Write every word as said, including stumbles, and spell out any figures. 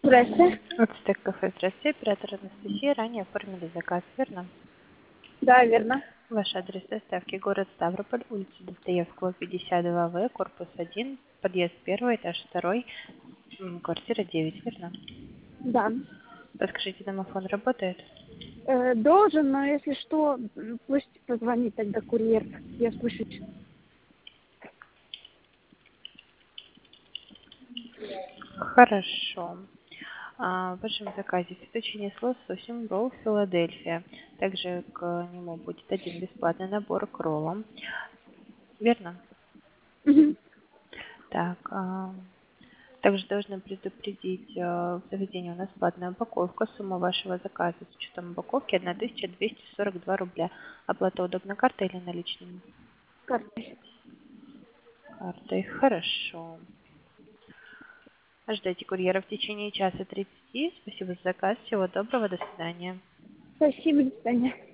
Здрасте. Ацтек кафе, здравствуйте. Оператор Анастасия. Ранее оформили заказ, верно? Да, верно. Ваш адрес доставки: город Ставрополь, улица Достоевского, пятьдесят два В, корпус один, подъезд первый, этаж второй, м, квартира девять, верно? Да. Подскажите, домофон работает? Э, должен, но если что, м, пусть позвонит тогда курьер. Я слушать. Хорошо. А, в вашем заказе песочный лососем ролл Филадельфия. Также к нему будет один бесплатный набор к роллам. Верно? Мгм. Так, а, также должны предупредить, э, в заведении у нас платная упаковка. Сумма вашего заказа с учетом упаковки тысяча двести сорок два рубля. Оплата удобно картой или наличными? Картой. Картой. Хорошо. Ждите курьера в течение часа тридцати. Спасибо за заказ. Всего доброго. До свидания. Спасибо, до свидания.